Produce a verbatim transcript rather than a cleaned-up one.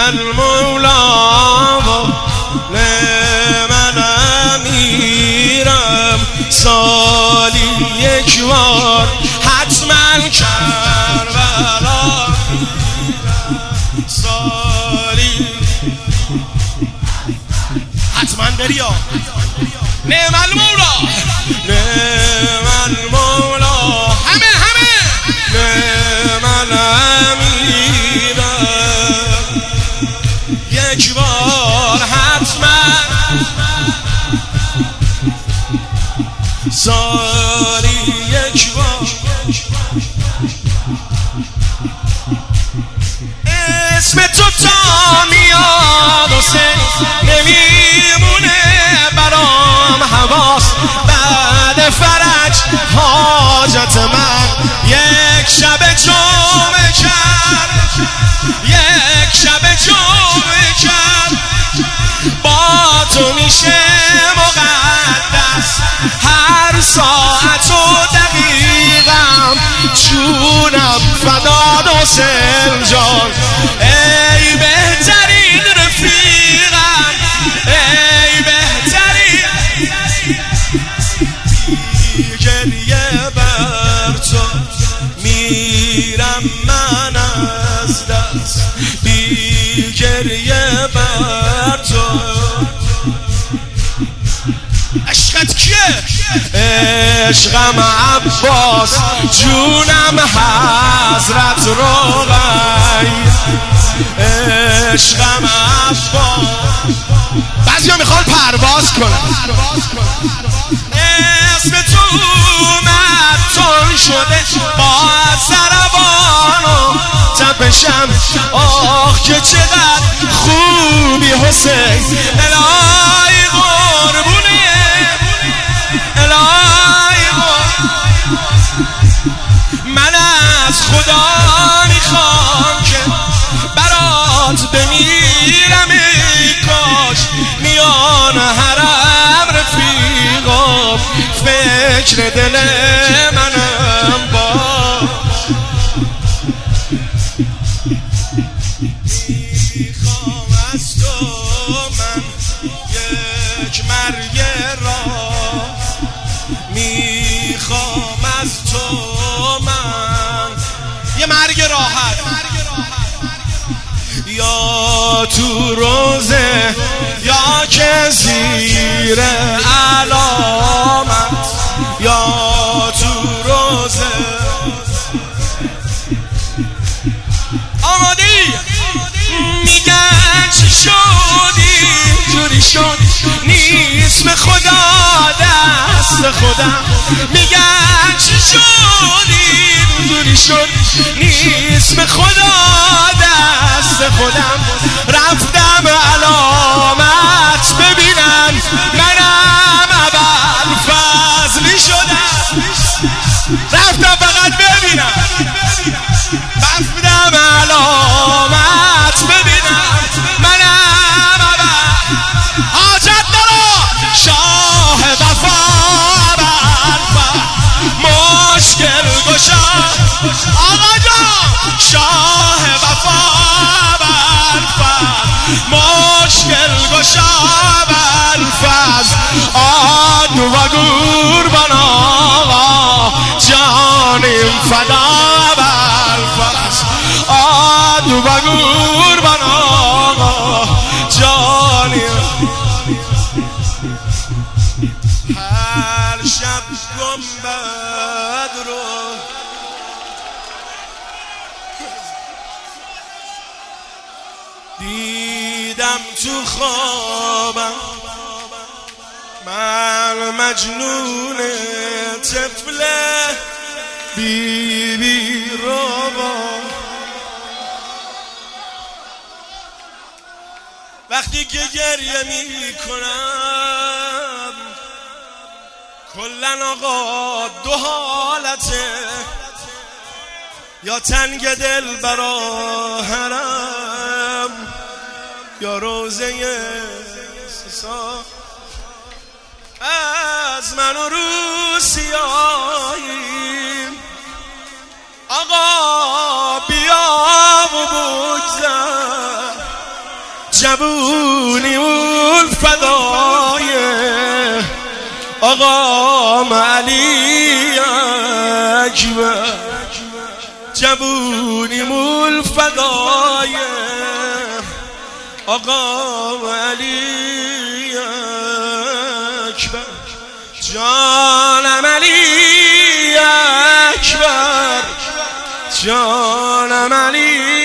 المولا و نعم الامیرم. سالی یک بار حتما کربلا، سالی حتما بریا. نعم المولا، نعم المولا، همه همه نعم الامیرم. یک بار حتما سالی یک بار. اسم تو تا میاد و سه نمیمونه برام حواس. بعد فرج حاجت من یک شب جمعه کرد، یک شب جمعه کرد. با تو میشه مقدس هر ساعت و دقیقم. جونم فداد حسین جان، ای بهترین رفیقم، ای بهترین. بی گریه بر تو میرم من از دست، بی گریه بر تو. عشقت کیه؟ عشقم عباس، جونم حضرت رقیه. عشقم عباس. بعضی ها میخوان پرواز کنن. اسم تو اومد تون شده با سربان و تپشم. آخ که چقدر خوبی حسین، الهی قربونه، الهی قربونه. من از خدا میخوام که برات بمیرم، ای کاش میان حرم رفیقم فکر دل منم باش. میخوام از تو من یک مرگ راه، میخوام از تو من یه مرگ راحت، یا تو روزه یا که زیر علامت، یا تو روزه. آمادی؟ میگن چی شدی جوری شد نیست به خدا دست خودم. میگن چی شدی جوری شد نیست به خدا دست خودم. رفتم علامت ببینم منم ابوالفضلی شدم. رفتم فقط ببینم، رفتم علامت ببینم منم ابوالفضل. حاجت دارم شاه وفا ابوالفضل مشکل گشا. آقا جان شاه وفا ابوالفضل مشکل گشا ابوالفضل. آن و قربان آقا جانیم فدا ابوالفضل. آن و قربان آقا جانیم. هر شب گنبد رو دیدم تو خوابم، من مجنون طفل بی بی رو با. وقتی که گریه می کنم کلن آقا دو حالته، یا تنگ دل برا حرم یا روزه سا. از من و روسیاییم آقا بیا و بگذر. جوونیمون فدای آقا علی اکبر، جوونیمون فدای آقا علی اکبر، جانم علی اکبر، جانم علی